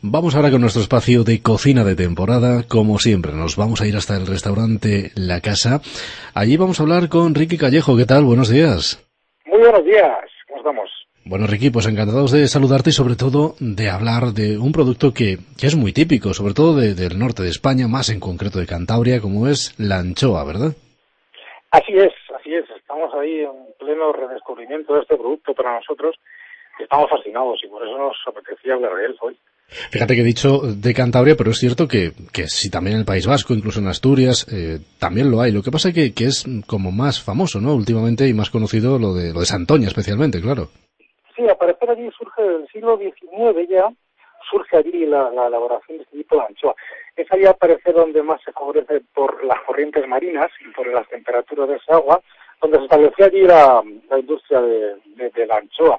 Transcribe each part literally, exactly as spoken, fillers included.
Vamos ahora con nuestro espacio de cocina de temporada. Como siempre, nos vamos a ir hasta el restaurante La Casa. Allí vamos a hablar con Ricky Callejo. ¿Qué tal? Buenos días. Muy buenos días. ¿Cómo estamos? Bueno, Ricky, pues encantados de saludarte y sobre todo de hablar de un producto que, que es muy típico, sobre todo de, del norte de España, más en concreto de Cantabria, como es la anchoa, ¿verdad? Así es, así es. Estamos ahí en pleno redescubrimiento de este producto para nosotros. Estamos fascinados y por eso nos apetecía hablar de él hoy. Fíjate que he dicho de Cantabria, pero es cierto que, que sí, también en el País Vasco, incluso en Asturias, eh, también lo hay. Lo que pasa es que, que es como más famoso, ¿no? Últimamente y más conocido lo de, lo de Santoña especialmente, claro. Sí, al parecer allí surge del siglo diecinueve ya, surge allí la, la elaboración de este tipo de anchoa. Es allí al parecer donde más se favorece por las corrientes marinas y por las temperaturas de esa agua, donde se estableció allí la, la industria de, de, de la anchoa.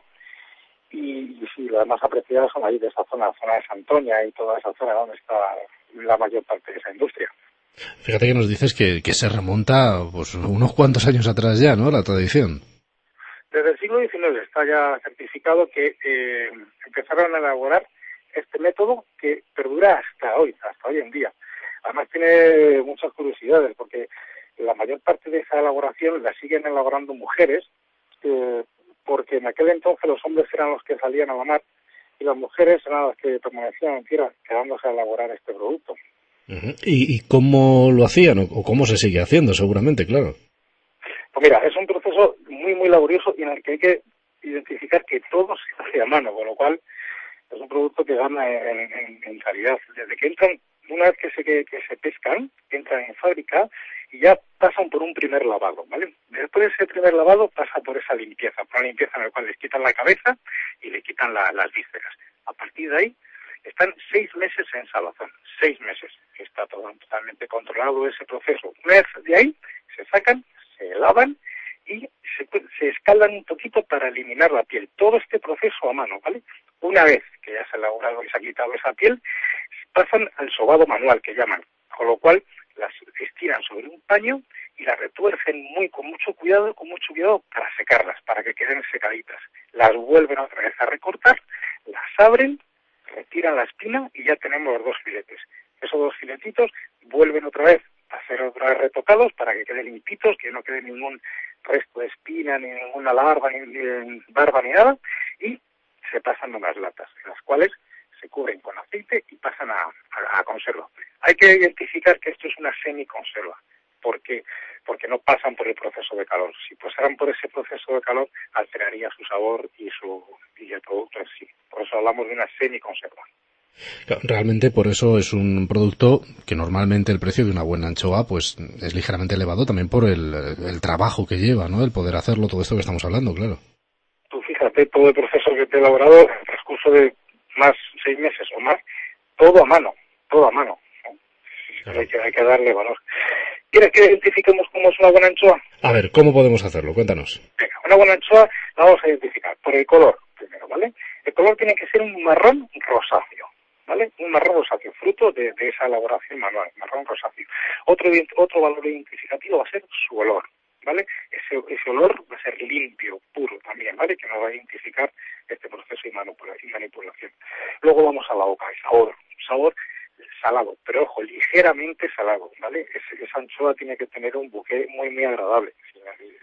Y, y sí, las más apreciadas son ahí de esa zona, la zona de Santoña y toda esa zona donde está la mayor parte de esa industria. Fíjate que nos dices que, que se remonta pues unos cuantos años atrás ya, ¿no? La tradición. Desde el siglo diecinueve está ya certificado que eh, empezaron a elaborar este método que perdura hasta hoy, hasta hoy en día. Además tiene muchas curiosidades porque la mayor parte de esa elaboración la siguen elaborando mujeres, eh, porque en aquel entonces los hombres eran los que salían a la mar y las mujeres eran las que permanecían en tierra quedándose a elaborar este producto. Uh-huh. ¿Y, ¿Y cómo lo hacían o, o cómo se sigue haciendo? Seguramente, claro. Pues mira, es un proceso muy, muy laborioso y en el que hay que identificar que todo se hace a mano, con lo cual es un producto que gana en, en, en calidad. Desde que entran, una vez que se, que, que se pescan, entran en fábrica y ya pasan por un primer lavado, ¿vale? Después de ese primer lavado pasa por esa limpieza, por una limpieza en la cual les quitan la cabeza y le quitan la, las vísceras. A partir de ahí están seis meses en salazón, seis meses. Está todo totalmente controlado ese proceso. Una vez de ahí se sacan, se lavan y se, se escaldan un poquito para eliminar la piel. Todo este proceso a mano, ¿vale? Una vez que ya se ha elaborado y se ha quitado esa piel, pasan al sobado manual, que llaman, con lo cual las estiran sobre un paño y las retuercen muy con mucho cuidado, con mucho cuidado para secarlas, para que queden secaditas. Las vuelven otra vez a recortar, las abren, retiran la espina y ya tenemos los dos filetes. Esos dos filetitos vuelven otra vez a ser otra vez retocados para que queden limpitos, que no quede ningún resto de espina, ni ninguna larva, ni, ni barba, ni nada, y se pasan a unas latas, en las cuales se cubren con aceite y pasan a, a, a conserva. Hay que identificar que esto es una semiconserva, porque porque no pasan por el proceso de calor. Si pasaran por ese proceso de calor, alteraría su sabor y su y el producto en sí. Por eso hablamos de una semiconserva. Realmente por eso es un producto que normalmente el precio de una buena anchoa pues es ligeramente elevado también por el, el trabajo que lleva, ¿no? El poder hacerlo, todo esto que estamos hablando, claro. Tú fíjate todo el proceso que te he elaborado en el transcurso de más seis meses o más, todo a mano, todo a mano, ¿no? Claro. Hay que, hay que darle valor. ¿Quieres que identifiquemos cómo es una buena anchoa? A ver, ¿cómo podemos hacerlo? Cuéntanos. Venga, una buena anchoa la vamos a identificar por el color primero, ¿vale? El color tiene que ser un marrón rosáceo, ¿vale? Un marrón rosáceo, fruto de, de esa elaboración manual, marrón rosáceo. Otro, otro valor identificativo va a ser su olor, ¿vale? Ese, ese olor va a ser limpio, puro también, ¿vale? Que nos va a identificar este proceso de manipulación. Luego vamos a la boca, el sabor, sabor salado, pero ojo, ligeramente salado, ¿vale? Es, esa anchoa tiene que tener un buque muy, muy agradable. ¿Sí?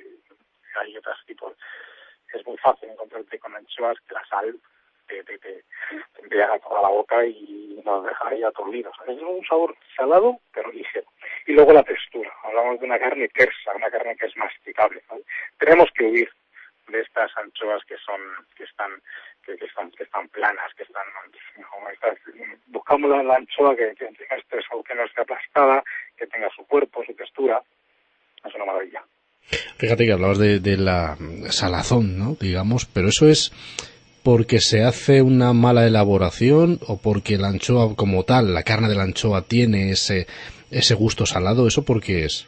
Hay otros tipos, es muy fácil encontrarte con anchoas que la sal te, te, te, te embriaga toda la boca y nos deja ahí aturdidos. Es un sabor salado, pero ligero. Y luego la textura, hablamos de una carne tersa, una carne que es masticable, ¿vale? Tenemos que huir de estas anchoas que son, que están, que, que están, que están planas, que están, como estas, buscamos la, la anchoa que, que tenga este, que no esté aplastada, que tenga su cuerpo, su textura, es una maravilla. Fíjate que hablabas de, de la salazón, ¿no? Digamos, pero eso es porque se hace una mala elaboración o porque la anchoa como tal, la carne de la anchoa tiene ese, ese gusto salado, ¿eso por qué es?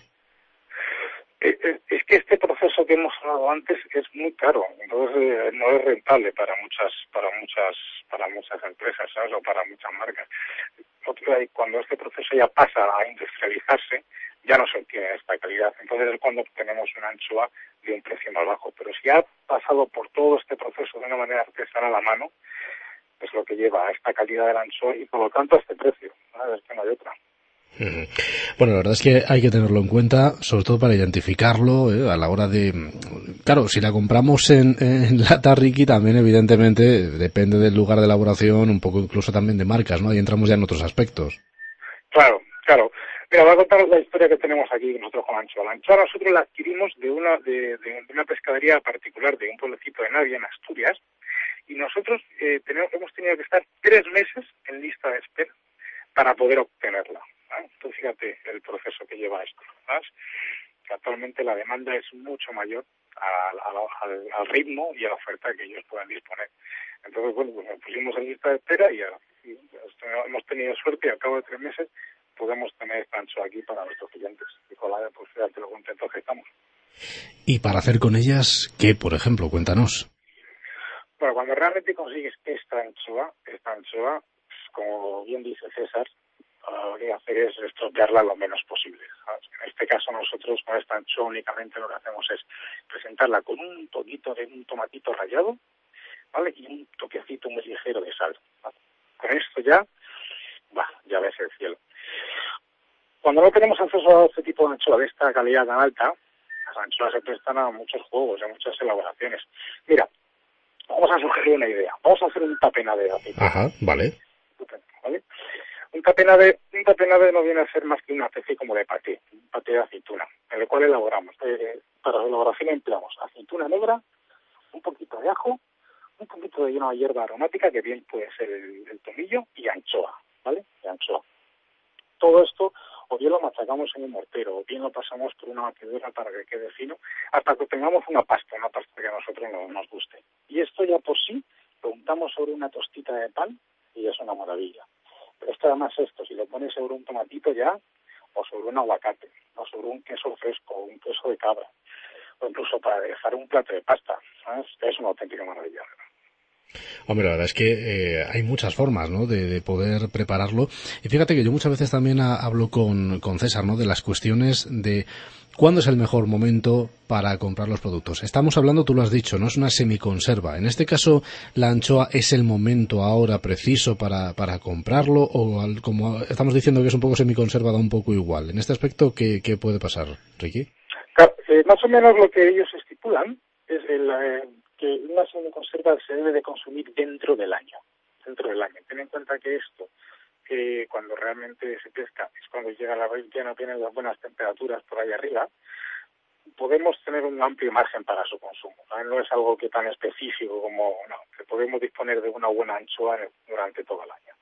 Es que este proceso que hemos hablado antes es muy caro, entonces eh, no es rentable para muchas, para muchas, para muchas empresas, ¿sabes? O para muchas marcas. Cuando este proceso ya pasa a industrializarse, ya no se obtiene esta calidad. Entonces es cuando obtenemos una anchoa de un precio más bajo. Pero si ha pasado por todo este proceso de una manera artesanal a mano, es lo que lleva a esta calidad de la anchoa y por lo tanto a este precio, ¿no? Es que no hay otra. Bueno, la verdad es que hay que tenerlo en cuenta, sobre todo para identificarlo, ¿eh? A la hora de... Claro, si la compramos en, en lata, Ricky, también evidentemente depende del lugar de elaboración, un poco incluso también de marcas, ¿no? Ahí entramos ya en otros aspectos. Claro, claro. Mira, voy a contaros la historia que tenemos aquí nosotros con la anchoa. La anchoa nosotros la adquirimos de una de, de, de una pescadería particular de un pueblecito de Navia, en Asturias, y nosotros eh, tenemos, hemos tenido que estar tres meses en lista de espera para poder obtenerla. ¿Vale? Entonces, fíjate el proceso que lleva esto, ¿sabes? Que actualmente la demanda es mucho mayor al, al, al ritmo y a la oferta que ellos puedan disponer. Entonces, bueno, pues nos pusimos en lista de espera y, y hemos tenido suerte y al cabo de tres meses podemos tener esta anchoa aquí para nuestros clientes. Y con la, pues fíjate lo contentos que estamos. ¿Y para hacer con ellas qué, por ejemplo? Cuéntanos. Bueno, cuando realmente consigues esta anchoa, esta anchoa, pues, como bien dice César, lo que hay que hacer es estropearla lo menos posible, ¿sabes? En este caso nosotros con esta anchoa únicamente lo que hacemos es presentarla con un poquito de un tomatito rallado, ¿vale? Y un toquecito muy ligero de sal, ¿vale? Con esto ya, bah, ya ves el cielo. Cuando no tenemos acceso a este tipo de anchoa de esta calidad tan alta, las anchoas se prestan a muchos juegos, a muchas elaboraciones. Mira, vamos a sugerir una idea. Vamos a hacer un tapenade de aceite. Ajá, vale. ¿Vale? Un tapenade, un tapenade no viene a ser más que una especie como de paté, un paté de aceituna, en el cual elaboramos. Eh, para la elaboración empleamos aceituna negra, un poquito de ajo, un poquito de una hierba aromática, que bien puede ser el, el tomillo, y anchoa, ¿vale? Y anchoa. Todo esto, o bien lo machacamos en un mortero, o bien lo pasamos por una batidora para que quede fino, hasta que tengamos una pasta, una pasta que a nosotros no, nos guste. Y esto ya por sí lo untamos sobre una tostita de pan y es una maravilla. Pero esto además esto, si lo pones sobre un tomatito ya, o sobre un aguacate, o sobre un queso fresco, o un queso de cabra, o incluso para dejar un plato de pasta, ¿sabes? Es una auténtica maravilla. Hombre, la verdad es que eh, hay muchas formas, ¿no?, de, de poder prepararlo. Y fíjate que yo muchas veces también a, hablo con, con César, ¿no?, de las cuestiones de cuándo es el mejor momento para comprar los productos. Estamos hablando, tú lo has dicho, ¿no?, es una semiconserva. En este caso, ¿la anchoa es el momento ahora preciso para, para comprarlo? O al, como estamos diciendo que es un poco semiconserva, da un poco igual. En este aspecto, ¿qué, qué puede pasar, Ricky? Claro, eh, más o menos lo que ellos estipulan es el... Eh, que una semiconserva se debe de consumir dentro del año, dentro del año. Ten en cuenta que esto, que cuando realmente se pesca, es cuando llega la ya no tienen las buenas temperaturas por ahí arriba, podemos tener un amplio margen para su consumo. ¿Vale? No es algo que tan específico como, no, que podemos disponer de una buena anchoa durante todo el año.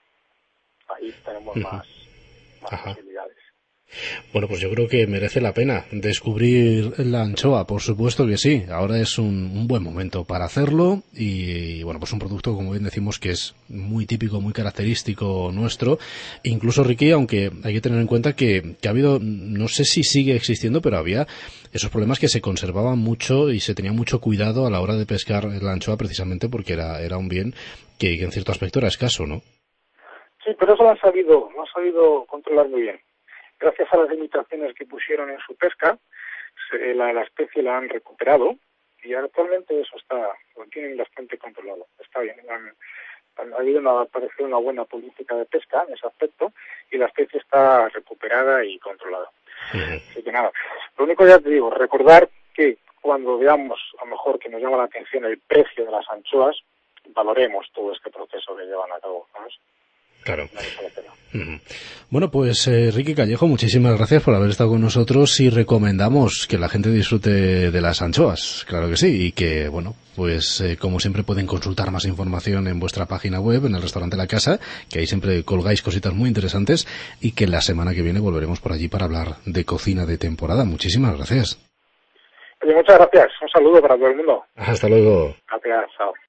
Ahí tenemos más, más posibilidades. Bueno, pues yo creo que merece la pena descubrir la anchoa, por supuesto que sí. Ahora es un, un buen momento para hacerlo y, bueno, pues un producto, como bien decimos, que es muy típico, muy característico nuestro. Incluso, Ricky, aunque hay que tener en cuenta que, que ha habido, no sé si sigue existiendo, pero había esos problemas que se conservaban mucho y se tenía mucho cuidado a la hora de pescar la anchoa, precisamente porque era, era un bien que, que en cierto aspecto era escaso, ¿no? Sí, pero eso lo han sabido, lo han sabido controlar muy bien. Gracias a las limitaciones que pusieron en su pesca, se, la, la especie la han recuperado y actualmente eso está, lo tienen bastante controlado. Está bien, han, han, ha habido una, parece una buena política de pesca en ese aspecto y la especie está recuperada y controlada. Uh-huh. Así que nada, lo único ya te digo, recordar que cuando veamos, a lo mejor que nos llama la atención el precio de las anchoas, valoremos todo este proceso que llevan a cabo, ¿sabes? Claro. Uh-huh. Bueno, pues eh, Ricky Callejo, muchísimas gracias por haber estado con nosotros y recomendamos que la gente disfrute de las anchoas, claro que sí, y que, bueno, pues eh, como siempre pueden consultar más información en vuestra página web, en el restaurante La Casa, que ahí siempre colgáis cositas muy interesantes y que la semana que viene volveremos por allí para hablar de cocina de temporada. Muchísimas gracias. Oye, muchas gracias. Un saludo para todo el mundo. Hasta luego. Gracias. Chao.